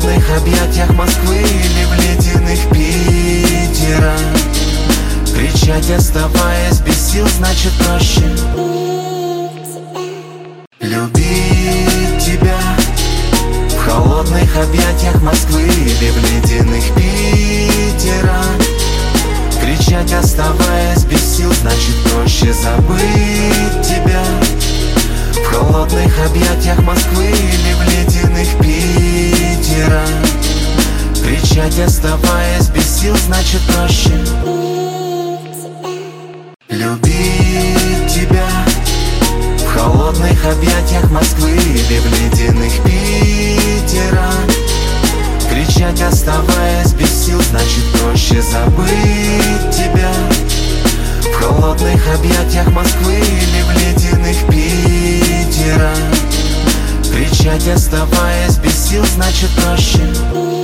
холодных объятиях Москвы или в ледяных Питера. Кричать, оставаясь без сил, значит проще любить тебя в холодных объятиях Москвы или в ледяных Питера. Кричать, оставаясь без сил, значит проще забыть тебя в холодных объятиях Москвы или в ледяных Питера. Кричать, оставаясь без сил, значит проще любить тебя в холодных объятиях Москвы или в ледяных Питера. Кричать, оставаясь без сил, значит проще забыть тебя в холодных объятиях Москвы или в ледяных Питера. Кричать, оставаясь без сил, значит проще